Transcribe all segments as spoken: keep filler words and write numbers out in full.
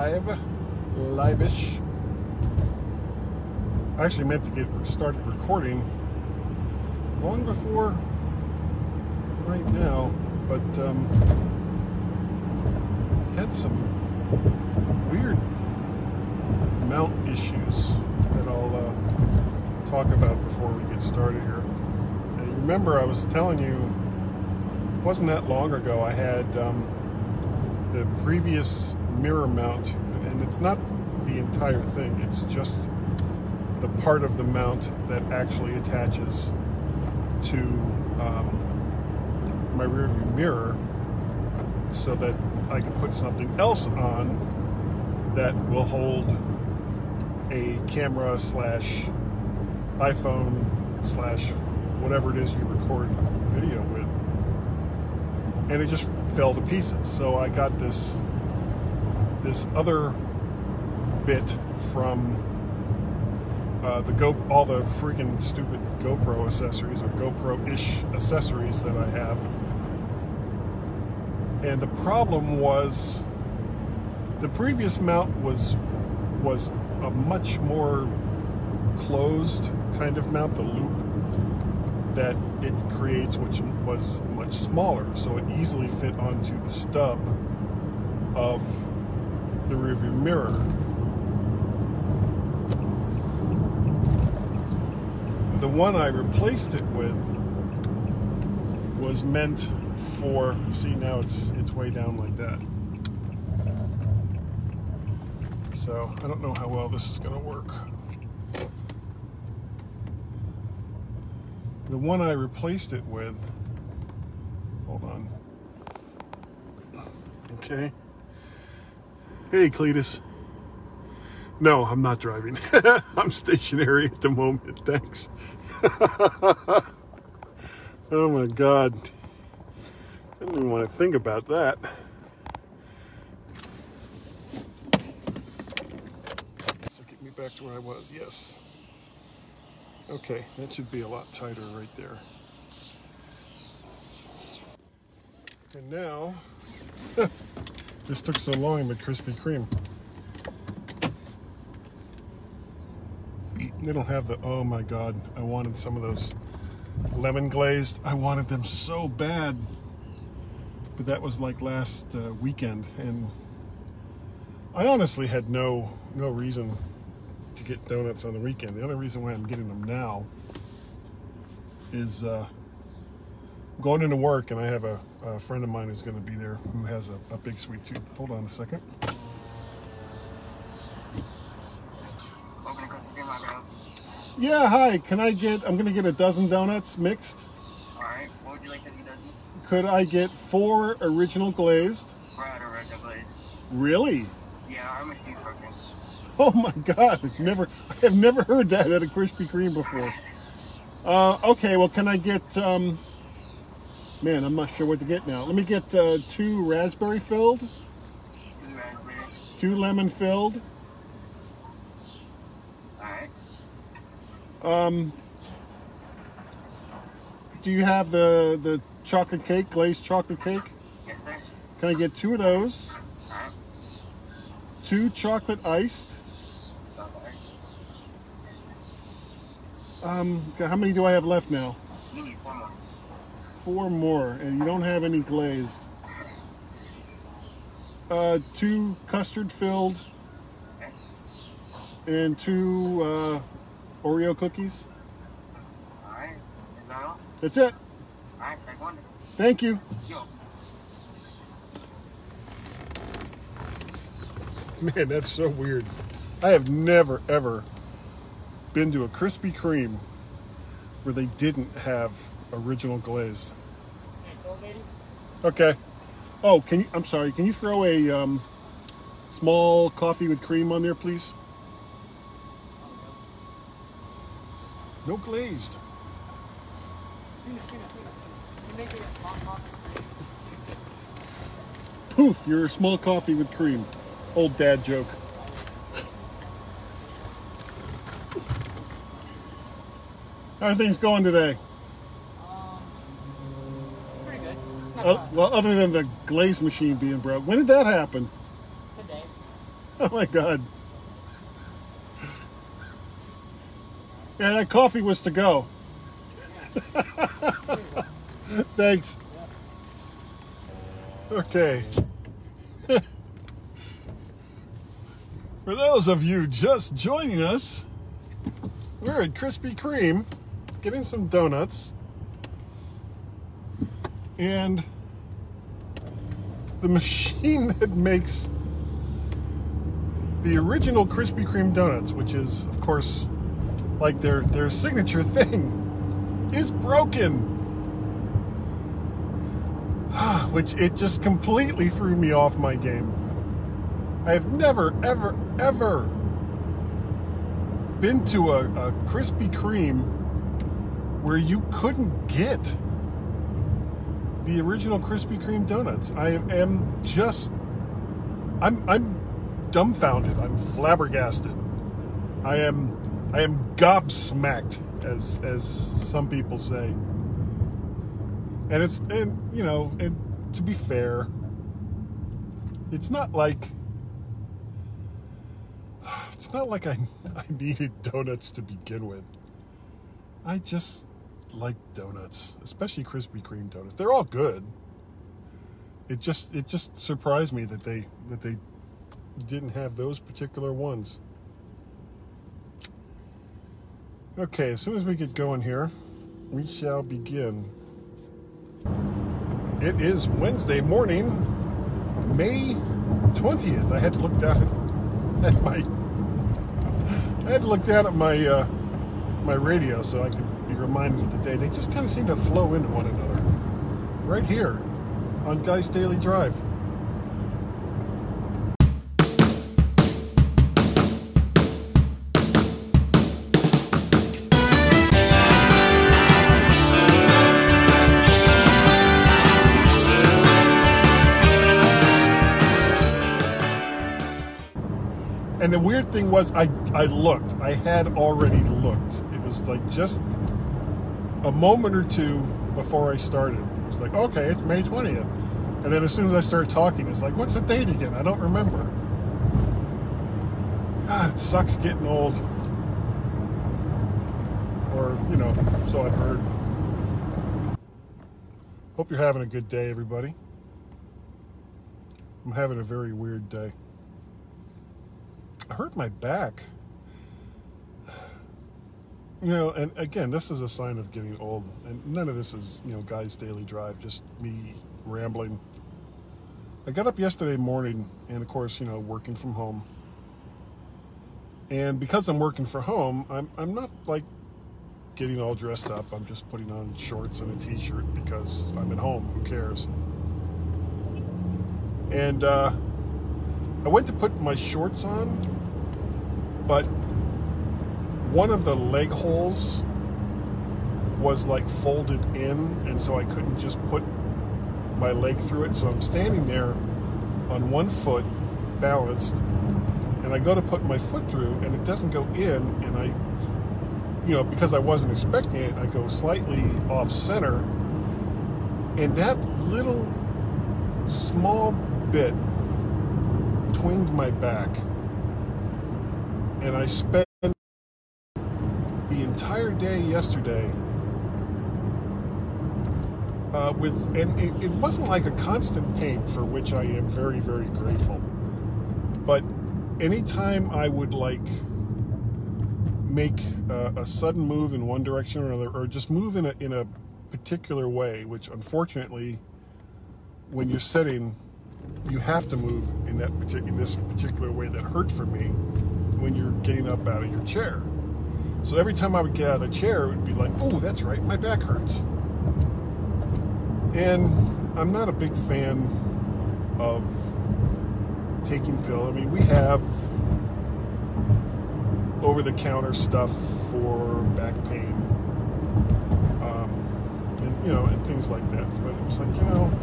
live, live-ish. I actually meant to get started recording long before right now, but um, had some weird mount issues that I'll uh, talk about before we get started here. And you remember I was telling you, it wasn't that long ago, I had um, the previous mirror mount, and it's not the entire thing, it's just the part of the mount that actually attaches to um, my rear view mirror, so that I can put something else on that will hold a camera slash iPhone slash whatever it is you record video with, and it just fell to pieces. So I got this this other bit from uh, the Go all the freaking stupid GoPro accessories or GoPro-ish accessories that I have. And the problem was the previous mount was was a much more closed kind of mount, the loop that it creates, which was much smaller, so it easily fit onto the stub of the rearview mirror. The one I replaced it with was meant for, see, now it's it's way down like that. So I don't know how well this is going to work. The one I replaced it with, hold on. Okay. Hey, Cletus. No, I'm not driving. I'm stationary at the moment, thanks. Oh my God. I don't even want to think about that. So get me back to where I was, yes. Okay, that should be a lot tighter right there. And now, this took so long with Krispy Kreme. They don't have the, oh my God, I wanted some of those lemon glazed. I wanted them so bad. But that was like last uh, weekend, and I honestly had no no reason to get donuts on the weekend. The only reason why I'm getting them now is uh, going into work, and I have a, a friend of mine who's going to be there who has a, a big sweet tooth. Hold on a second. Yeah, hi. Can I get, I'm going to get a dozen donuts mixed. All right. What would you like to do, dozen? Could I get four original glazed? Right, original glazed. Really? Yeah, I'm a cheese person. Oh my God, I've never, I have never heard that at a Krispy Kreme before. Uh, okay, well, can I get, um, man, I'm not sure what to get now. Let me get uh, two raspberry filled, Two raspberry. two lemon filled. All right. Um, do you have the, the chocolate cake, glazed chocolate cake? Yes, sir. Can I get two of those? All right. Two chocolate iced. Um, how many do I have left now? You need four more. Four more, and you don't have any glazed. Uh, two custard filled, Okay. and two uh, Oreo cookies. All right. Is that all? That's it. All right. Take one. Thank you. Yo. Man, that's so weird. I have never, ever been to a Krispy Kreme where they didn't have original glazed. Okay. Oh, can you, I'm sorry, can you throw a um, small coffee with cream on there, please? No glazed. Poof, you're a small coffee with cream. Old dad joke. How are things going today? Um, pretty good. Not Uh, bad. well, other than the glaze machine being broke. When did that happen? Today. Oh my God. Yeah, that coffee was to go. Thanks. Okay. For those of you just joining us, we're at Krispy Kreme getting some donuts. And the machine that makes the original Krispy Kreme donuts, which is, of course, like their, their signature thing, is broken. Which it just completely threw me off my game. I have never, ever, ever been to a, a Krispy Kreme where you couldn't get the original Krispy Kreme donuts. I am just, I'm, I'm dumbfounded. I'm flabbergasted. I am, I am gobsmacked, as as some people say. And it's, and you know, and to be fair, it's not like, it's not like I, I needed donuts to begin with. I just like donuts, especially Krispy Kreme donuts. They're all good. It just, it just surprised me that they, that they didn't have those particular ones. Okay, as soon as we get going here, we shall begin. It is Wednesday morning, May twentieth. I had to look down at my I had to look down at my uh, my radio so I could be reminded of the day. They just kind of seem to flow into one another. Right here on Guy's Daily Drive. And the weird thing was, I, I looked. I had already looked. It was like just a moment or two before I started. It was like, okay, it's May twentieth. And then as soon as I started talking, it's like, what's the date again? I don't remember. God, it sucks getting old. Or, you know, so I've heard. Hope you're having a good day, everybody. I'm having a very weird day. I hurt my back. You know, and again, this is a sign of getting old. And none of this is, you know, Guy's Daily Drive, just me rambling. I got up yesterday morning, and of course, you know, working from home. And because I'm working from home, I'm I'm not like getting all dressed up. I'm just putting on shorts and a t-shirt because I'm at home. Who cares? And uh, I went to put my shorts on, but one of the leg holes was like folded in, and so I couldn't just put my leg through it. So I'm standing there on one foot, balanced, and I go to put my foot through, and it doesn't go in, and I, you know, because I wasn't expecting it, I go slightly off center, and that little small bit twinged my back, and I spent the entire day yesterday uh, with, and it, it wasn't like a constant pain, for which I am very, very grateful, but anytime I would like make a, a sudden move in one direction or another, or just move in a, in a particular way, which unfortunately, when you're sitting, you have to move in that partic- in this particular way that hurt for me when you're getting up out of your chair. So every time I would get out of the chair, it would be like, oh, that's right, my back hurts. And I'm not a big fan of taking pills. I mean, we have over-the-counter stuff for back pain, um, and you know, and things like that. But it was like, you know,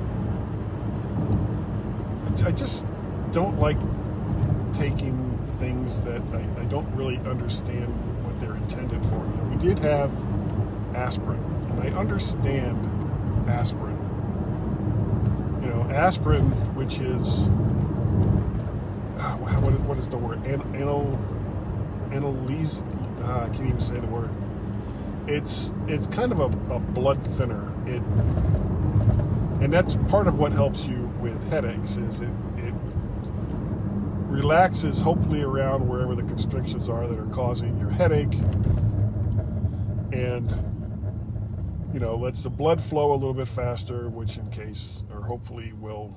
I just don't like taking things that I, I don't really understand what they're intended for. Now, we did have aspirin, and I understand aspirin. You know, aspirin, which is uh, what, what is the word? An, anal, analese, uh, I can't even say the word. It's it's kind of a, a blood thinner. It and that's part of what helps you with headaches. Is it it relaxes hopefully around wherever the constrictions are that are causing your headache, and you know lets the blood flow a little bit faster, which in case or hopefully will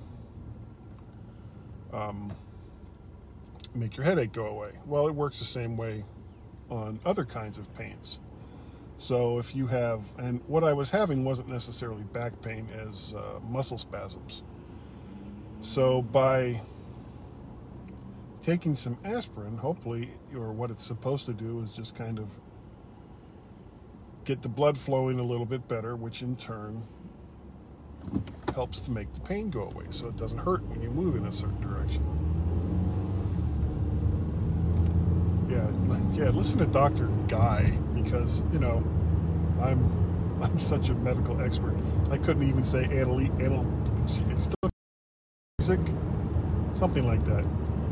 um, make your headache go away. Well, it works the same way on other kinds of pains. So if you have, and what I was having wasn't necessarily back pain as uh, muscle spasms. So by taking some aspirin, hopefully, or what it's supposed to do is just kind of get the blood flowing a little bit better, which in turn helps to make the pain go away so it doesn't hurt when you move in a certain direction. Yeah, yeah. Listen to Doctor Guy, because you know I'm I'm such a medical expert. I couldn't even say anal anal something like that.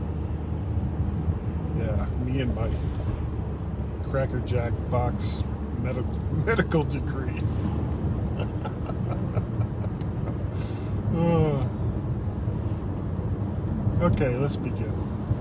Yeah, me and my Cracker Jack box medical medical degree. oh. Okay, let's begin.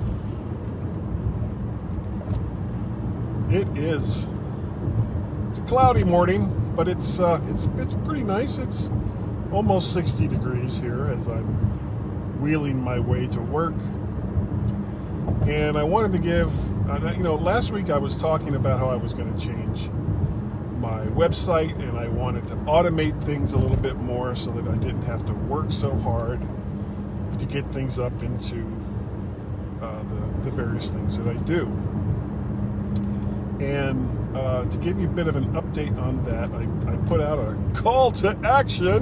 It is. It's a cloudy morning, but it's uh, it's it's pretty nice. It's almost sixty degrees here as I'm wheeling my way to work. And I wanted to give, you know, last week I was talking about how I was going to change my website, and I wanted to automate things a little bit more so that I didn't have to work so hard to get things up into uh, the, the various things that I do. And uh, to give you a bit of an update on that, I, I put out a call to action,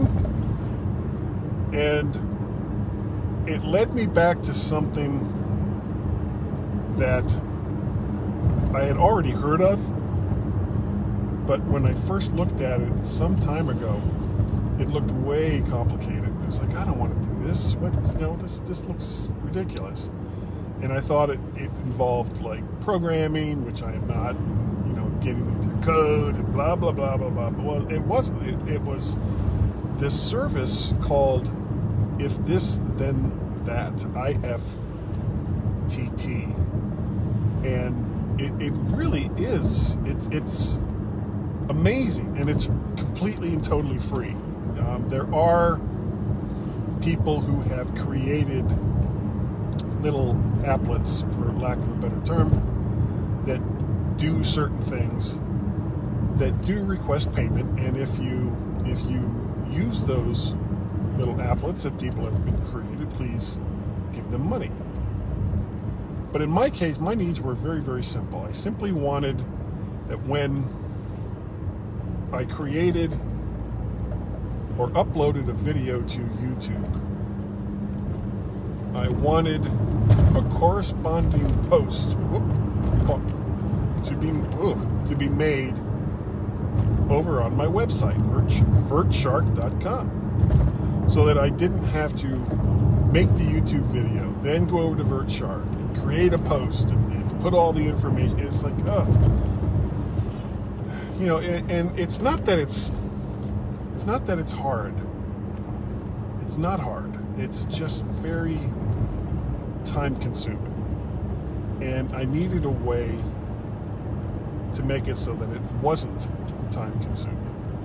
and it led me back to something that I had already heard of, but when I first looked at it some time ago, it looked way complicated. It was like, I don't want to do this. What, you know, this this looks ridiculous. And I thought it, it involved like programming, which I am not, you know, getting into code and blah, blah, blah, blah, blah. Well, it wasn't. It, it was this service called If This Then That, I F T T. And it, it really is. It's, it's amazing, and it's completely and totally free. Um, there are people who have created little applets, for lack of a better term, that do certain things that do request payment, and if you if you use those little applets that people have been created, please give them money. But in my case, my needs were very, very simple. I simply wanted that when I created or uploaded a video to YouTube, I wanted a corresponding post whoop, to be ugh, to be made over on my website, vert shark dot com, so that I didn't have to make the YouTube video, then go over to VertShark and create a post and, and put all the information. It's like, oh, you know, and, and it's not that it's it's not that it's hard. It's not hard. It's just very time consuming. And I needed a way to make it so that it wasn't time consuming.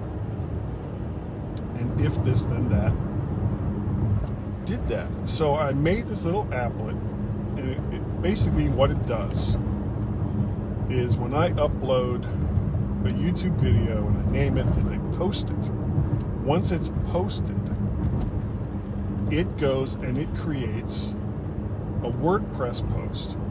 And if this, then that did that. So I made this little applet, and it, it, basically what it does is when I upload a YouTube video and I name it and I post it, once it's posted, it goes and it creates a WordPress post